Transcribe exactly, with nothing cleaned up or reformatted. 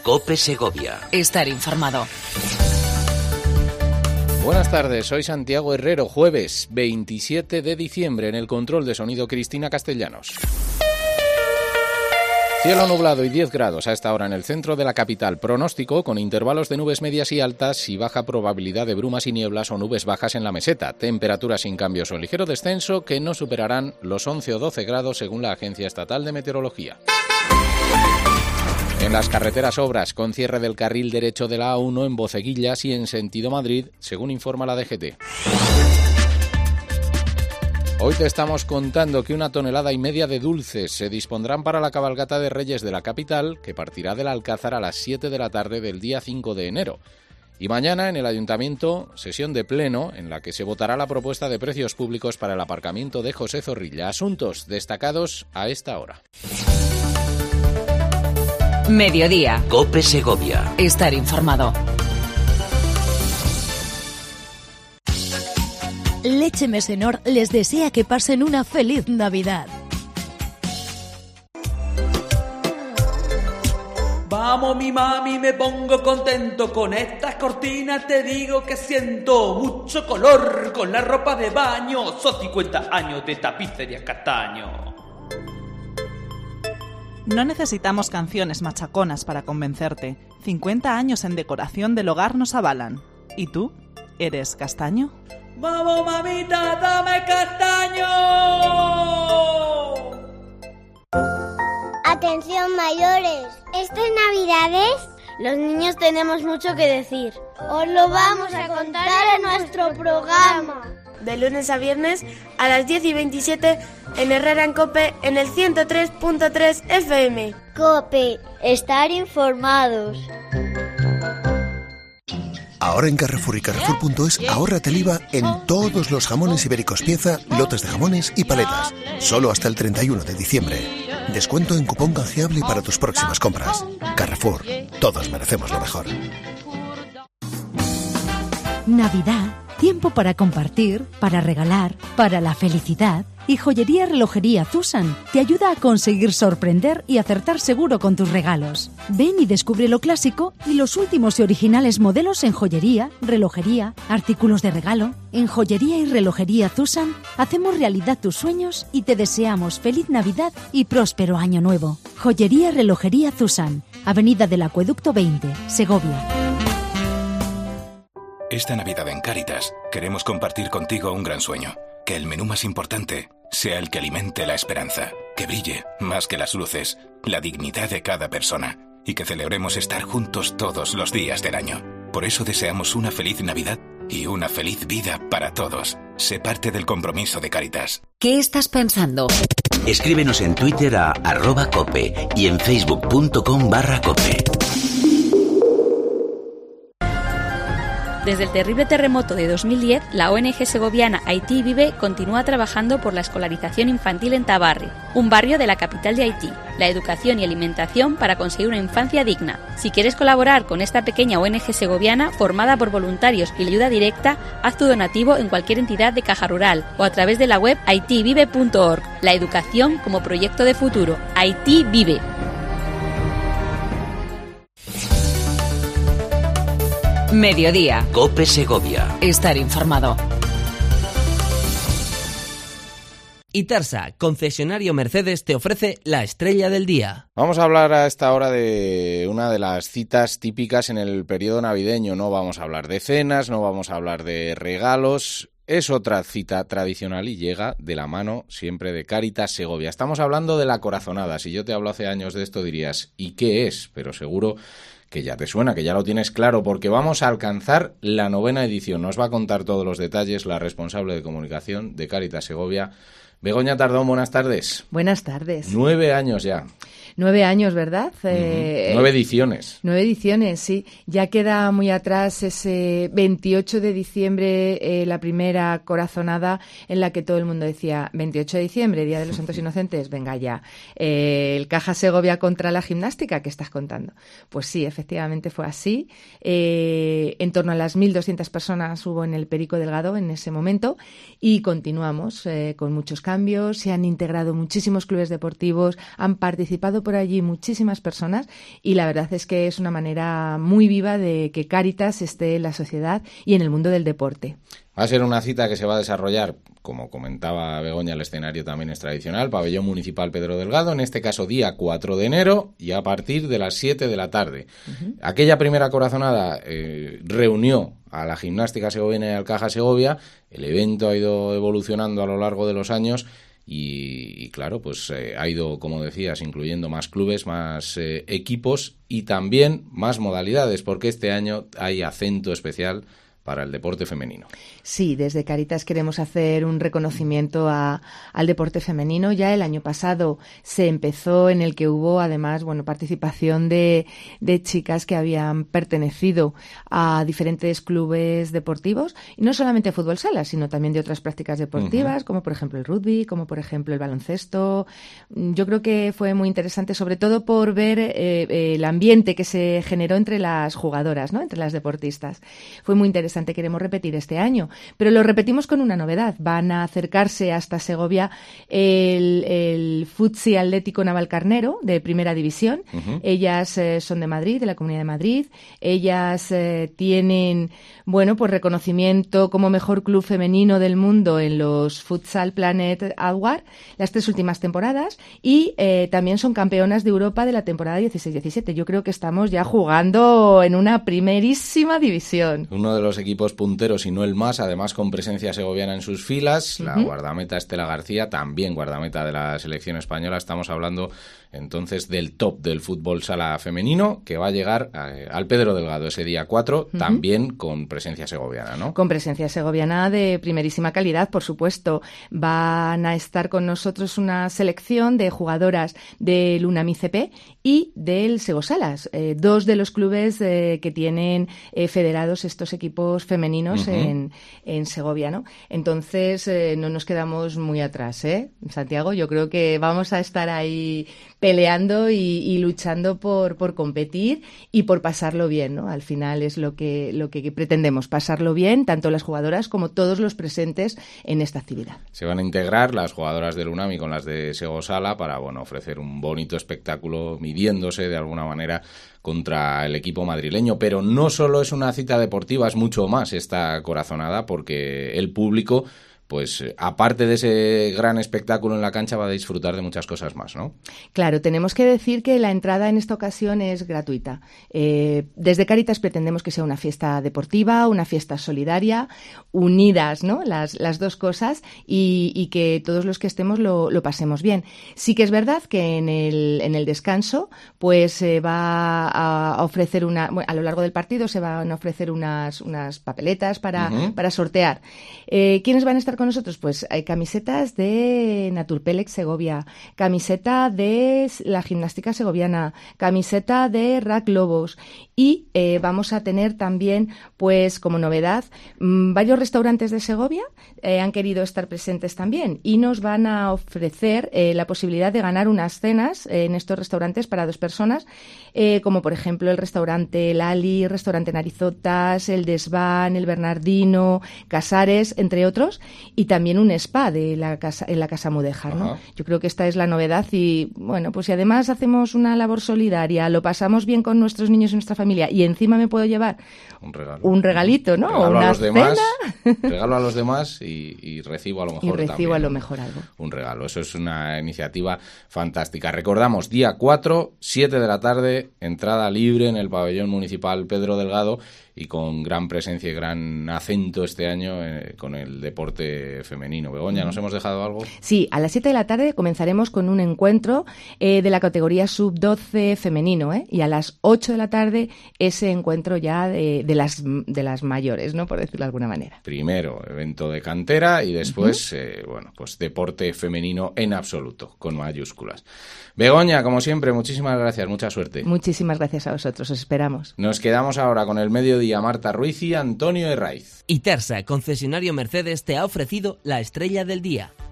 COPE Segovia. Estar informado. Buenas tardes, soy Santiago Herrero, jueves veintisiete de diciembre, en el control de sonido Cristina Castellanos. Cielo nublado y diez grados a esta hora en el centro de la capital. Pronóstico con intervalos de nubes medias y altas y baja probabilidad de brumas y nieblas o nubes bajas en la meseta. Temperaturas sin cambios o ligero descenso que no superarán los once o doce grados según la Agencia Estatal de Meteorología. En las carreteras obras con cierre del carril derecho de la A uno en Boceguillas y en sentido Madrid, según informa la D G T. Hoy te estamos contando que una tonelada y media de dulces se dispondrán para la cabalgata de Reyes de la capital, que partirá del Alcázar a las siete de la tarde del día cinco de enero. Y mañana en el Ayuntamiento, sesión de pleno en la que se votará la propuesta de precios públicos para el aparcamiento de José Zorrilla. Asuntos destacados a esta hora. Mediodía. COPE Segovia. Estar informado. Leche Mesenor les desea que pasen una feliz Navidad. Vamos mi mami, me pongo contento con estas cortinas, te digo que siento mucho color con la ropa de baño, son cincuenta años de tapicería castaño. No necesitamos canciones machaconas para convencerte. cincuenta años en decoración del hogar nos avalan. ¿Y tú? ¿Eres castaño? ¡Vamos, mamita, dame castaño! Atención, mayores. Estas Navidades los niños tenemos mucho que decir. Os lo vamos a contar en nuestro programa. De lunes a viernes a las diez y veintisiete en Herrera en COPE en el ciento tres punto tres F M. COPE, estar informados. Ahora en Carrefour y Carrefour punto es, ahórrate el I V A en todos los jamones ibéricos pieza, lotes de jamones y paletas. Solo hasta el treinta y uno de diciembre. Descuento en cupón canjeable para tus próximas compras. Carrefour, todos merecemos lo mejor. Navidad, tiempo para compartir, para regalar, para la felicidad. Y Joyería Relojería Zusan te ayuda a conseguir sorprender y acertar seguro con tus regalos. Ven y descubre lo clásico y los últimos y originales modelos en joyería, relojería, artículos de regalo. En Joyería y Relojería Zusan hacemos realidad tus sueños y te deseamos feliz Navidad y próspero año nuevo. Joyería Relojería Zusan, Avenida del Acueducto veinte, Segovia. Esta Navidad en Cáritas queremos compartir contigo un gran sueño. Que el menú más importante sea el que alimente la esperanza, que brille más que las luces, la dignidad de cada persona y que celebremos estar juntos todos los días del año. Por eso deseamos una feliz Navidad y una feliz vida para todos. Sé parte del compromiso de Cáritas. ¿Qué estás pensando? Escríbenos en Twitter a arroba cope y en facebook punto com barra cope. Desde el terrible terremoto de dos mil diez, la O N G segoviana Haití Vive continúa trabajando por la escolarización infantil en Tabarri, un barrio de la capital de Haití, la educación y alimentación para conseguir una infancia digna. Si quieres colaborar con esta pequeña O N G segoviana formada por voluntarios y la ayuda directa, haz tu donativo en cualquier entidad de Caja Rural o a través de la web haití vive punto org. La educación como proyecto de futuro. Haití Vive. Mediodía. COPE Segovia. Estar informado. Itarsa, concesionario Mercedes, te ofrece la estrella del día. Vamos a hablar a esta hora de una de las citas típicas en el periodo navideño. No vamos a hablar de cenas, no vamos a hablar de regalos. Es otra cita tradicional y llega de la mano siempre de Cáritas Segovia. Estamos hablando de la corazonada. Si yo te hablo hace años de esto dirías, ¿y qué es? Pero seguro que ya te suena, que ya lo tienes claro, porque vamos a alcanzar la novena edición. Nos va a contar todos los detalles la responsable de comunicación de Cáritas Segovia, Begoña Tardón. Buenas tardes. Buenas tardes. Nueve años ya. Nueve años, ¿verdad? Uh-huh. Eh, Nueve ediciones. Nueve ediciones, sí. Ya queda muy atrás ese veintiocho de diciembre, eh, la primera corazonada en la que todo el mundo decía, veintiocho de diciembre, Día de los Santos Inocentes, venga ya. Eh, el Caja Segovia contra la gimnástica, ¿qué estás contando? Pues sí, efectivamente fue así. Eh, en torno a las mil doscientas personas hubo en el Perico Delgado en ese momento y continuamos eh, con muchos cambios. Se han integrado muchísimos clubes deportivos, han participado por allí muchísimas personas y la verdad es que es una manera muy viva de que Cáritas esté en la sociedad y en el mundo del deporte. Va a ser una cita que se va a desarrollar, como comentaba Begoña, el escenario también es tradicional, Pabellón Municipal Pedro Delgado, en este caso día cuatro de enero y a partir de las siete de la tarde. Uh-huh. Aquella primera corazonada eh, reunió a la Gimnástica Segoviana y al Caja Segovia, el evento ha ido evolucionando a lo largo de los años y, y claro, pues eh, ha ido, como decías, incluyendo más clubes, más eh, equipos y también más modalidades, porque este año hay acento especial para el deporte femenino. Sí, desde Cáritas queremos hacer un reconocimiento a, al deporte femenino. Ya el año pasado se empezó, en el que hubo además, bueno, participación de, de chicas que habían pertenecido a diferentes clubes deportivos, y no solamente fútbol sala, sino también de otras prácticas deportivas, uh-huh. como por ejemplo el rugby, como por ejemplo el baloncesto. Yo creo que fue muy interesante, sobre todo por ver eh, eh, el ambiente que se generó entre las jugadoras, ¿no? Entre las deportistas. Fue muy interesante. Queremos repetir este año, pero lo repetimos con una novedad. Van a acercarse hasta Segovia el, el Futsi Atlético Navalcarnero de Primera División. Uh-huh. Ellas eh, son de Madrid, de la Comunidad de Madrid. Ellas eh, tienen, bueno, pues reconocimiento como mejor club femenino del mundo en los Futsal Planet Award las tres últimas temporadas y eh, también son campeonas de Europa de la temporada dieciséis diecisiete. Yo creo que estamos ya jugando en una primerísima división. Uno de los equipos punteros y no el más, además con presencia segoviana en sus filas, uh-huh. la guardameta Estela García, también guardameta de la selección española. Estamos hablando entonces del top del fútbol sala femenino que va a llegar a, al Pedro Delgado ese día cuatro, uh-huh. también con presencia segoviana, ¿no? Con presencia segoviana de primerísima calidad, por supuesto. Van a estar con nosotros una selección de jugadoras del UNAM I C P y del Segosalas, eh, dos de los clubes eh, que tienen eh, federados estos equipos femeninos uh-huh. en, en Segovia, ¿no? Entonces, eh, no nos quedamos muy atrás, ¿eh? Santiago, yo creo que vamos a estar ahí peleando y, y luchando por, por competir y por pasarlo bien, ¿no? Al final es lo que, lo que pretendemos, pasarlo bien, tanto las jugadoras como todos los presentes en esta actividad. Se van a integrar las jugadoras del UNAM con las de Segosala para, bueno, ofrecer un bonito espectáculo midiéndose de alguna manera contra el equipo madrileño, pero no solo es una cita deportiva, es mucho más esta corazonada, porque el público, pues aparte de ese gran espectáculo en la cancha, va a disfrutar de muchas cosas más, ¿no? Claro, tenemos que decir que la entrada en esta ocasión es gratuita. Eh, desde Cáritas pretendemos que sea una fiesta deportiva, una fiesta solidaria, unidas, ¿no? Las, las dos cosas y, y que todos los que estemos lo, lo pasemos bien. Sí que es verdad que en el, en el descanso, pues se va a ofrecer una, bueno, a lo largo del partido se van a ofrecer unas, unas papeletas para, uh-huh. para sortear. Eh, ¿Quiénes van a estar con nosotros? Pues hay camisetas de Naturpelex Segovia, camiseta de la Gimnástica Segoviana, camiseta de Rack Lobos y eh, vamos a tener también, pues como novedad, mmm, varios restaurantes de Segovia eh, han querido estar presentes también y nos van a ofrecer eh, la posibilidad de ganar unas cenas eh, en estos restaurantes para dos personas, eh, como por ejemplo el restaurante Lali, el restaurante Narizotas, el Desván, el Bernardino, Casares, entre otros, y también un spa de la casa, en la Casa Mudéjar, ¿no? Ajá. Yo creo que esta es la novedad y, bueno, pues si además hacemos una labor solidaria, lo pasamos bien con nuestros niños y nuestra familia y encima me puedo llevar un, regalo. un regalito, ¿no? Regalo una a los demás, cena. Regalo a los demás y, y recibo a lo mejor Y recibo también, a lo mejor algo. Un regalo. Eso es una iniciativa fantástica. Recordamos, día cuatro, siete de la tarde, entrada libre en el Pabellón Municipal Pedro Delgado y con gran presencia y gran acento este año eh, con el deporte femenino. Begoña, ¿nos hemos dejado algo? Sí, a las siete de la tarde comenzaremos con un encuentro eh, de la categoría sub doce femenino, ¿eh? Y a las ocho de la tarde ese encuentro ya de, de, las, de las mayores, ¿no? Por decirlo de alguna manera. Primero evento de cantera y después, uh-huh. eh, bueno, pues deporte femenino en absoluto, con mayúsculas. Begoña, como siempre, muchísimas gracias, mucha suerte. Muchísimas gracias a vosotros, os esperamos. Nos quedamos ahora con el mediodía Marta Ruiz y Antonio Herraiz. Itersa, concesionario Mercedes, te ha ofrecido la estrella del día.